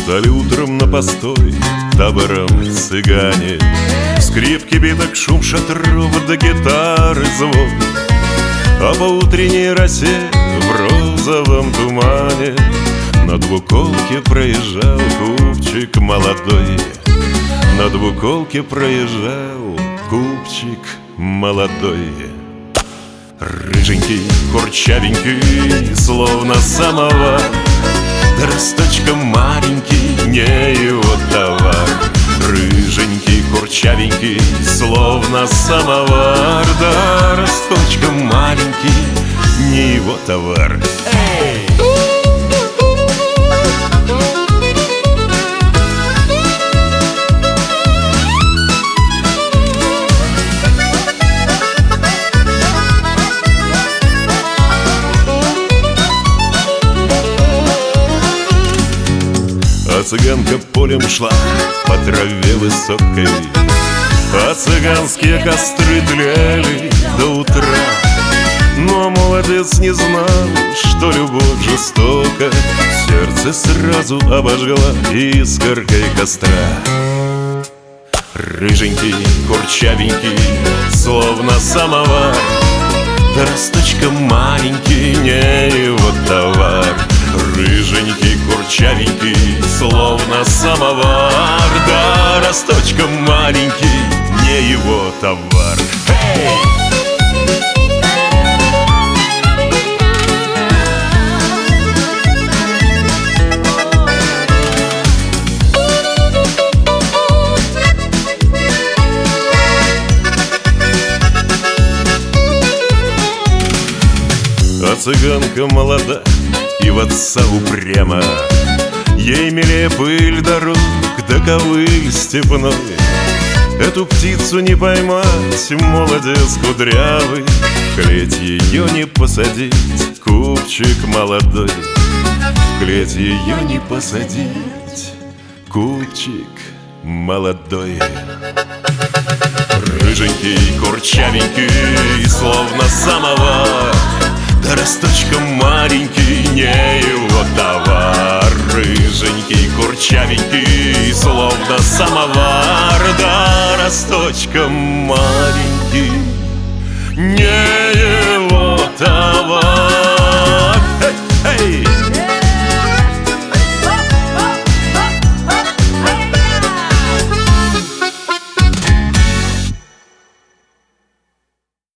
Стали утром на постой табором цыгане. Скрипки, биток, шум шатров, да гитары звон. А по утренней росе в розовом тумане на двуколке проезжал купчик молодой. На двуколке проезжал купчик молодой. Рыженький, курчавенький, словно самовар, да росточком маленький, не его товар. Рыженький, курчавенький, словно самовар, да росточком маленький, не его товар. Эй! А цыганка полем шла по траве высокой, а цыганские костры тлели до утра. Но молодец не знал, что любовь жестока, сердце сразу обожгла искоркой костра. Рыженький, курчавенький, словно самовар, да росточком маленький, не его товар. Рыженький, курчавенький, словно самовар, да росточком маленький, не его товар. Эй! А цыганка молода и в отца упряма, ей милее пыль дорог да ковыль степной. Эту птицу не поймать, молодец кудрявый, в клеть ее не посадить, купчик молодой. В клеть ее не посадить, купчик молодой. Рыженький, курчавенький, словно самовар, да росточком маленький, не его товар. Рыженький, курчавенький, словно самовар, да росточком маленький, не его товар.